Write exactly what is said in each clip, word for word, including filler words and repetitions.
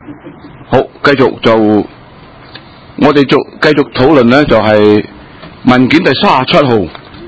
好，繼續就我哋做繼續討論呢，就係、是、文件第三十七號，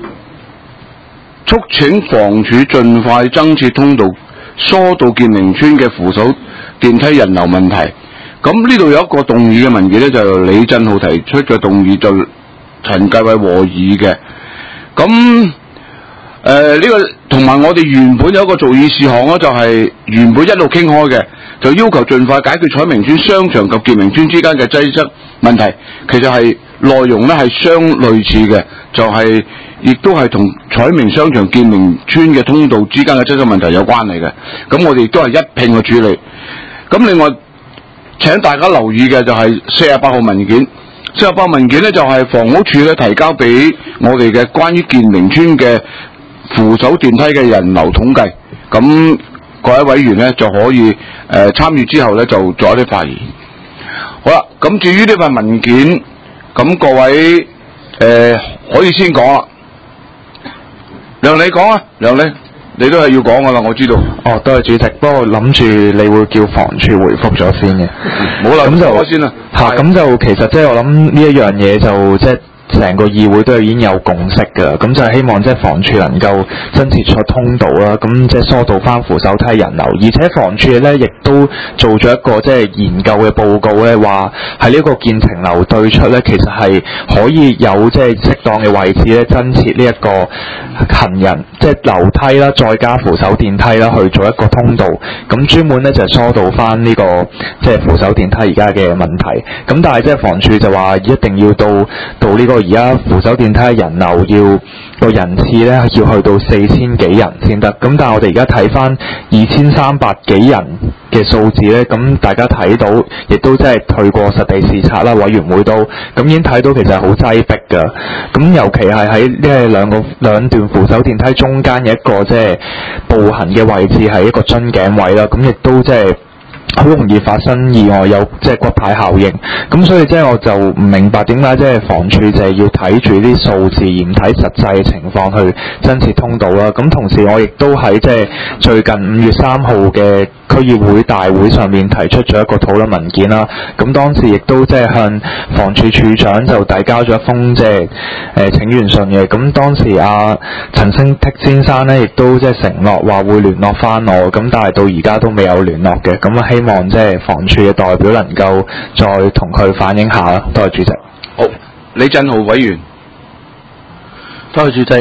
促請房署盡快增設通道疏導建寧村嘅扶手電梯人流問題。咁呢度有一個動議嘅文件呢，就由李振浩提出嘅動議，就陳繼偉和議嘅。咁誒呢個同埋我哋原本有一個造議事項呢，就係、是、原本一路傾開嘅，就要求盡快解決彩明村商場及建明村之間嘅擠塞問題。其實係內容呢係相類似嘅，就係、是、亦都係同彩明商場建明村嘅通道之間嘅擠塞問題有關係嘅。咁我哋都係一併去處理。咁另外請大家留意嘅就係四十八號文件，四十八號文件呢，就係、是、房屋署咧提交俾我哋嘅關於建明村嘅扶手電梯嘅人流統計。咁各位委員呢，就可以誒、呃、參與之後呢，就做一啲發言。好啦，咁至於呢份文件，咁各位誒、呃、可以先講啦。梁，你講啊，梁你。你都係要講噶啦，我知道。 哦，多謝主席。不過諗住你會叫房署回覆咗先嘅。 冇啦，咁就我先啦。 嚇，咁就其實即係我諗呢一樣嘢就即係成個議會都已經有共識㗎。咁就係希望即係房署能夠增設出通道啦，咁即係疏導翻扶手梯人流。而且房署咧亦都做咗一個即係研究嘅報告咧，話喺呢個建晴樓對出咧，其實係可以有即係適當嘅位置咧，增設呢一個行人即係樓梯啦，再加扶手電梯啦，去做一個通道，咁專門咧就係、疏導翻呢、這個即係扶手電梯而家嘅問題。咁但係即係房署就話一定要到到呢個而家扶手電梯人流要個人次咧要去到四千幾人先得。咁但係我哋而家睇翻二千三百幾人嘅數字咧，咁大家睇到亦都即係去過實地視察啦，委員會都咁已經睇到其實係好擠迫㗎。咁尤其係喺即係兩個兩段扶手電梯中間嘅一個即係步行嘅位置係一個樽頸位啦，咁亦都即係好容易發生意外，有即係骨牌效應。咁所以即係我就唔明白點解即係房署就係要睇住啲數字而唔睇實際嘅情況去增設通道啦。咁同時我亦都喺即係最近五月三號嘅區議會大會上面提出咗一個討論文件啦。咁當時亦都即係向房署署長就遞交咗一封即係誒請願信嘅。咁當時阿陳星剔先生咧亦都即係承諾話會聯絡翻我，咁但係到而家都未有聯絡嘅。咁啊希望即係房署嘅代表能夠再同佢反映下啦。多謝主席。 好，李振豪委員。 多謝主席。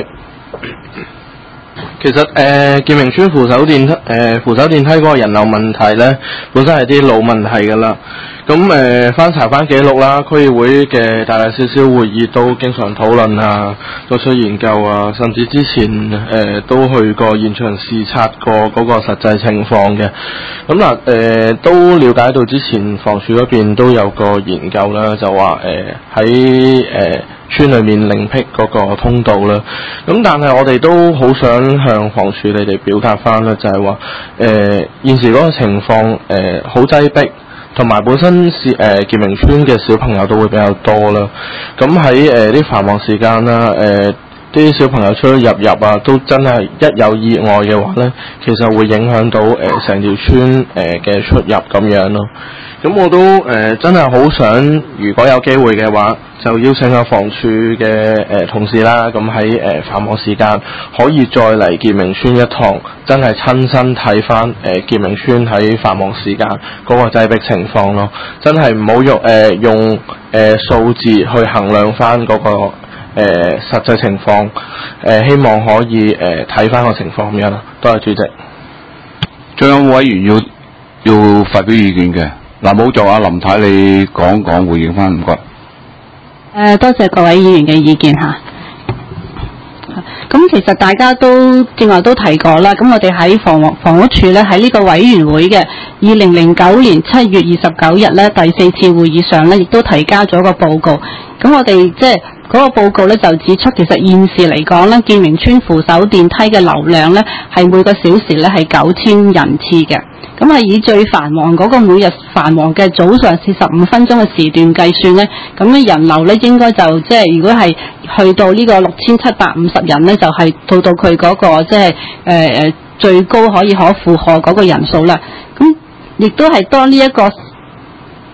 其實誒、呃、建明村扶手電梯誒、呃、扶手電梯嗰個人流問題咧，本身係啲老問題㗎啦。咁誒、呃、翻查翻記錄啦，區議會嘅大大小小會議都經常討論啊，作出研究啊，甚至之前誒、呃、都去過現場視察過嗰個實際情況嘅。咁嗱誒都了解到之前房署嗰邊都有個研究啦，就話誒喺誒村裏面另闢嗰個通道啦。咁但係我哋都好想向房署你哋表達翻啦，就係話誒現時嗰個情況誒好擠迫。同埋本身是誒建明村嘅小朋友都會比較多啦，咁喺誒啲繁忙時間啦，誒、呃、啲小朋友出出入入啊，都真係一有意外嘅話咧，其實會影響到誒成、呃、條村誒嘅、呃、出入咁樣咯。咁我都誒、呃、真係好想，如果有機會嘅話，就邀請下房署嘅誒、呃、同事啦，咁喺誒繁忙時間可以再嚟建明村一趟，真係親身睇翻誒建明村喺繁忙時間嗰個擠迫情況咯。真係唔好用誒、呃、用誒、呃、數字去衡量翻嗰、那個誒、呃、實際情況。誒、呃、希望可以誒睇翻個情況咁樣啦。多謝主席。 仲有委員要要發表意見嘅。嗱，冇就阿林太你講講回應翻，唔該。誒、 呃，多謝各位議員嘅意見嚇。咁其實大家都正話都提過啦，咁我哋喺房房屋署咧喺呢個委員會嘅二零零九年七月二十九日咧第四次會議上咧，亦都提交咗個報告。咁我哋即係嗰個報告咧就指出，其實現時嚟講咧，建明村扶手電梯嘅流量咧係每個小時咧係九千人次嘅。咁係以最繁忙嗰個每日繁忙嘅早上四十五分鐘嘅時段計算咧，咁嘅人流咧應該就即係如果係去到呢個六千七百五十人咧，就係、是、到到佢嗰、那個即係誒誒最高可以可負荷嗰個人數啦。咁亦都係當呢一個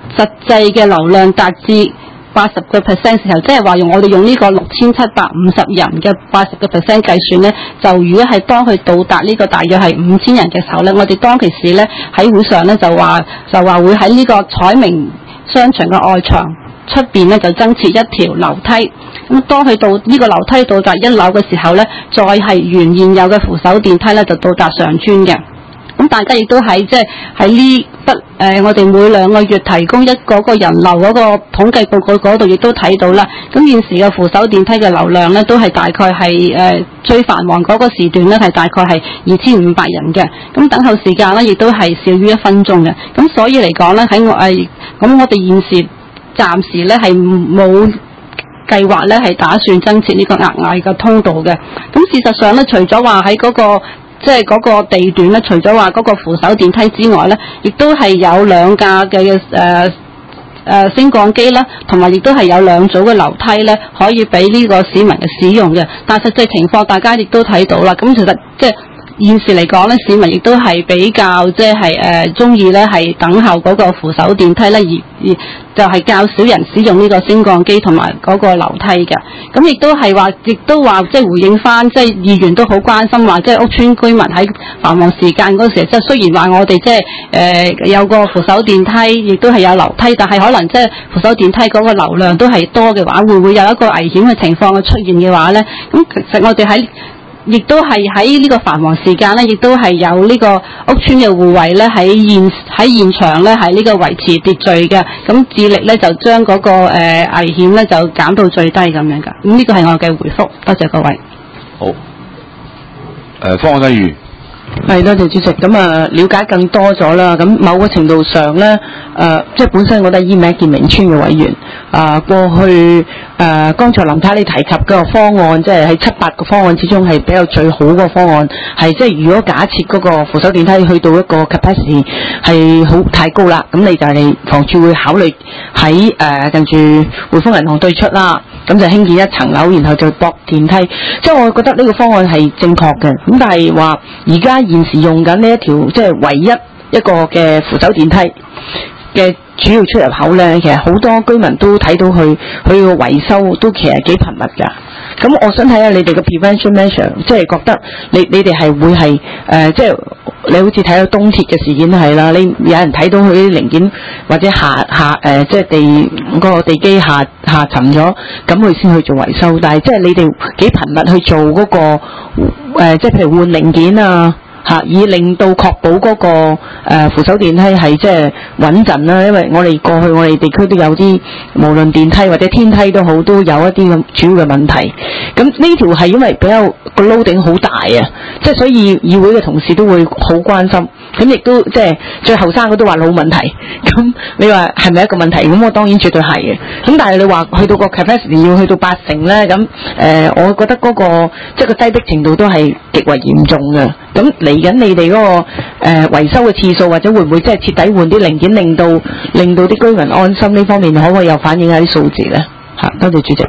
實際嘅流量達至八十個 percent 時候，即係話用我哋用呢個六千七百五十人嘅八十個 percent 計算咧，就如果係當佢到達呢個大約係五千人嘅時候咧，我哋當其時咧喺會上咧就話就話會喺呢個彩明商場嘅外牆出邊咧就增設一條樓梯。咁當佢到呢個樓梯到達一樓嘅時候咧，再係沿現有嘅扶手電梯咧就到達上村嘅。咁大家亦都喺即係喺呢筆誒，我哋每兩個月提供一嗰個人流嗰個統計報告嗰度，亦都睇到啦。咁現時嘅扶手電梯嘅流量咧，都係大概係誒、呃、最繁忙嗰個時段咧，係大概係二千五百人嘅。咁等候時間咧，亦都係少於一分鐘嘅。咁所以嚟講咧，喺我誒咁我哋現時暫時咧係冇計劃咧係打算增設呢個額外嘅通道嘅。咁事實上咧，除咗話喺嗰個即係嗰個地段咧，除咗話嗰個扶手電梯之外咧，亦都係有兩架嘅誒誒升降機啦，同埋亦都係有兩組嘅樓梯咧，可以俾呢個市民嘅使用嘅。但實際情況大家亦都睇到啦。咁其實即係現時嚟講咧，市民亦都係比較即係誒中意咧係等候嗰個扶手電梯咧，而而就係較少人使用呢個升降機同埋嗰個樓梯嘅。咁亦都係話，亦都話即係回應翻，即係議員都好關心話，即係屋邨居民喺繁忙時間嗰時，即係雖然話我哋即係誒有個扶手電梯，亦都係有樓梯，但係可能即係扶手電梯嗰個流量都係多嘅話，會唔會有一個危險嘅情況嘅出現嘅話咧？咁其實我哋喺亦都係喺呢個繁忙時間咧，亦都係有呢個屋邨嘅護衛咧喺現喺現場咧係呢個維持秩序嘅，咁致力咧就將嗰、那個誒、呃、危險咧就減到最低咁樣噶。咁呢個係我嘅回覆，多謝各位。 好。誒、呃，方國珊議員。 係，多謝主席。咁啊，了解更多咗啦。咁某個程度上咧，誒、呃，即係本身我都係醫名健明村嘅委員。啊、呃，過去誒，剛、呃、才林太你提及嗰個方案，即係喺七八個方案之中係比較最好嗰個方案，係即係如果假設嗰個扶手電梯去到一個 capacity 係好太高啦，咁你就係房署會考慮喺誒、呃、近住匯豐銀行對出啦，咁就興建一層樓，然後就駁電梯。即係我覺得呢個方案係正確嘅。咁但係話而家現時用緊呢一條即係唯一一個嘅扶手電梯嘅主要出入口咧，其實好多居民都睇到佢佢嘅維修都其實幾頻密㗎。咁我想睇下你哋嘅 prevention measure，即係覺得你你哋係會係誒、呃，即係你好似睇到東鐵嘅事件係啦，你有人睇到佢啲零件或者下下誒、呃，即係地嗰、嗰個地基下下沉咗，咁佢先去做維修。但係即係你哋幾頻密去做嗰、嗰個、呃、即係譬如換零件啊。嚇，以令到確保嗰、那個誒、呃、扶手電梯係即係穩陣啦，因為我哋過去我哋地區都有啲無論電梯或者天梯都好，都有一啲咁主要嘅問題。咁呢條係因為比較個 loading 好大啊，即係所以議會嘅同事都會好關心。咁亦都即係最後生嗰都話老問題。咁你話係咪一個問題？咁我當然絕對係嘅。咁但係你話去到個 capacity 要去到八成咧，咁誒、呃，我覺得嗰、那個即係個低逼程度都係極為嚴重嘅。咁嚟緊你哋嗰、那個誒、呃、維修嘅次數，或者會唔會即係徹底換啲零件，令到令到啲居民安心呢方面，可唔可以又反映下啲數字咧？嚇，多謝主席。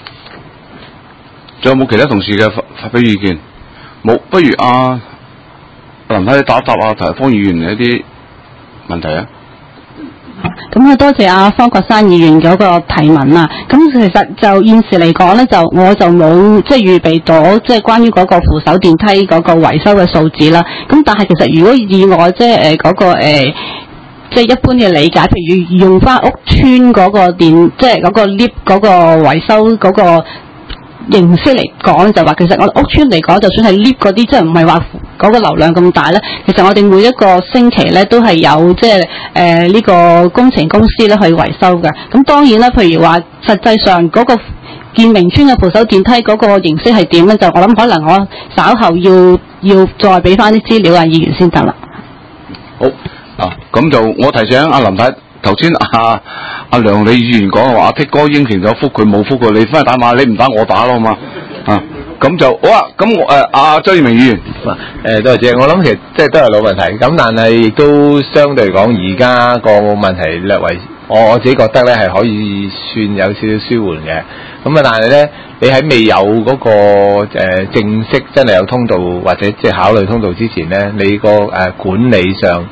仲有冇其他同事嘅發發表意見？冇，不如阿阿林太你答一答啊，同埋方議員一啲問題啊。 咁啊，多謝阿方國珊議員嗰個提問啊。咁其實就現時嚟講咧，就我就冇即係預備到即係關於嗰個扶手電梯嗰個維修嘅數字啦。咁但係其實如果以我即係誒嗰個誒、呃、即係一般嘅理解，譬如用翻屋邨嗰個電，即係嗰個 lift 嗰個維修嗰個形式嚟講，就話其實我哋屋邨嚟講，就算係 lift 嗰啲，即係唔係話嗰個流量咁大咧，其實我哋每一個星期咧都係有即係誒呢個工程公司咧去維修嘅。咁當然啦，譬如話實際上嗰個建明邨嘅扶手電梯嗰個形式係點咧？就我諗可能我稍後要要再俾翻啲資料啊，議員先得啦。 好啊，咁就我提醒阿林太。頭先阿阿梁李議員講嘅話，阿剔哥應承咗覆佢冇覆佢，你翻去打碼，你唔打我打咯嘛啊，咁就好啊。咁我誒阿周耀明議員， 誒多謝謝，我諗其實即係都係老問題，咁但係亦都相對嚟講，而家個問題略為我我自己覺得咧係可以算有少少舒緩嘅。咁啊，但係咧你喺未有嗰、那個、呃、正式真係有通道或者即係考慮通道之前咧，你個誒、呃、管理上。誒、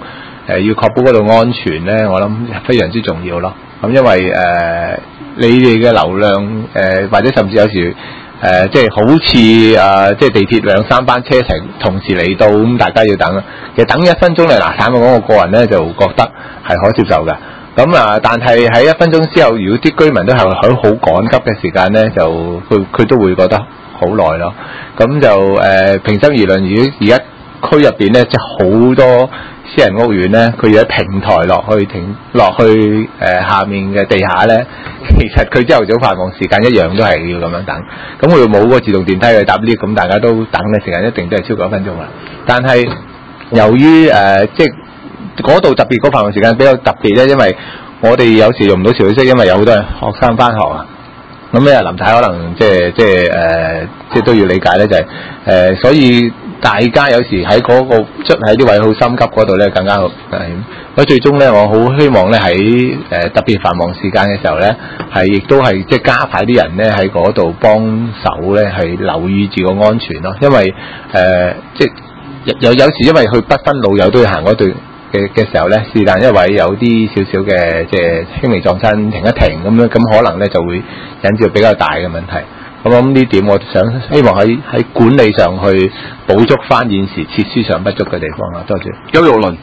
呃、要確保嗰度安全咧，我諗非常之重要咯。咁因為誒、呃、你哋嘅流量誒、呃、或者甚至有時誒、呃、即係好似啊、呃、即係地鐵兩三班車一齊同時嚟到，咁大家要等，其實等一分鐘咧，嗱坦白講我個人咧就覺得係可接受嘅。咁啊，但係喺一分鐘之後，如果啲居民都係喺好趕急嘅時間咧，就佢佢都會覺得好耐咯。咁就誒、呃、平心而論，如果而家區入邊咧，即係好多私人屋苑咧，佢要喺平台落去停落去誒、呃、下面嘅地下咧，其實佢朝頭早繁忙時間一樣都係要咁樣等。咁佢冇個自動電梯去搭 lift，咁大家都等嘅時間一定都係超過一分鐘啦。但係由於誒、呃、即係嗰度特別嗰繁忙時間比較特別咧，因為我哋有時用唔到潮水式，因為有好多人學生返學啊。咁咧林太可能即係即係誒，即係都要理解咧，就係、是、誒、呃，所以大家有時喺嗰、那個出喺啲位好心急嗰度咧，更加好。咁最終咧，我好希望咧喺誒特別繁忙時間嘅時候咧，係亦都係即係加快啲人咧喺嗰度幫手咧，係留意住個安全咯。因為誒、呃、即係有有時因為佢不分老友都要行嗰段嘅嘅時候咧，是但一位有啲少少嘅即係輕微撞親停一停咁樣，咁可能咧就會引致比較大嘅問題。咁我諗呢點，我想希望喺喺管理上去補足翻現時設施上不足嘅地方啦。多謝。 邱玉麟，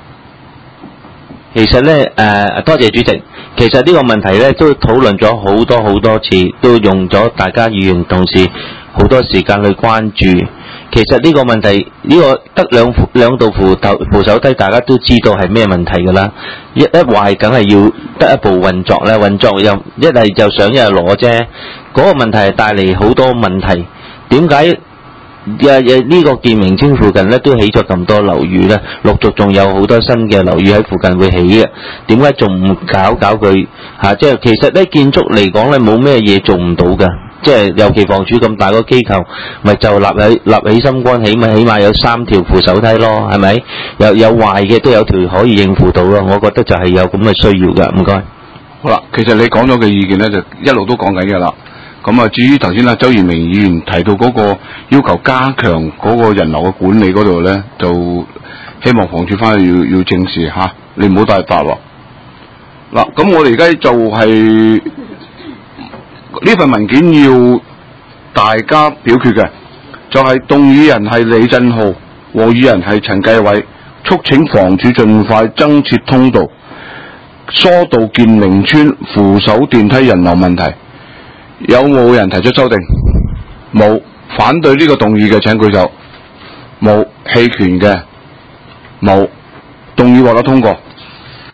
其實咧誒、呃，多謝主席。其實呢個問題咧都討論咗好多好多次，都用咗大家議員同事好多時間去關注。其實呢個問題，呢、這個得兩兩道扶頭扶手梯，大家都知道係咩問題㗎啦。一一壞，梗係要得一部運作咧，運作又一係就上一係攞啫。嗰、那個問題係帶嚟好多問題。點解誒誒呢個建明村附近咧都起咗咁多樓宇咧？陸續仲有好多新嘅樓宇喺附近會起嘅。點解仲唔搞搞佢嚇？即、啊、係其實咧建築嚟講咧冇咩嘢做唔到㗎。即係尤其房署咁大個機構，咪就立起立起心肝，起碼起碼有三條扶手梯咯，係咪？有有壞嘅都有條可以應付到咯。我覺得就係有咁嘅需要㗎。唔該。 好啦，其實你講咗嘅意見咧，就一路都講緊嘅啦。咁啊，至於頭先啊周賢明議員提到嗰個要求加強嗰個人流嘅管理嗰度咧，就希望房署翻去要要正視嚇，你唔好大發喎。嗱，咁我哋而家就係、是。呢份文件要大家表決嘅，就係、是、動議人係李振浩，和議人係陳繼偉，促請房署盡快增設通道，疏導建明村扶手電梯人流問題。有冇人提出修訂？冇。反對呢個動議嘅請舉手。冇。棄權嘅？冇。動議獲得通過。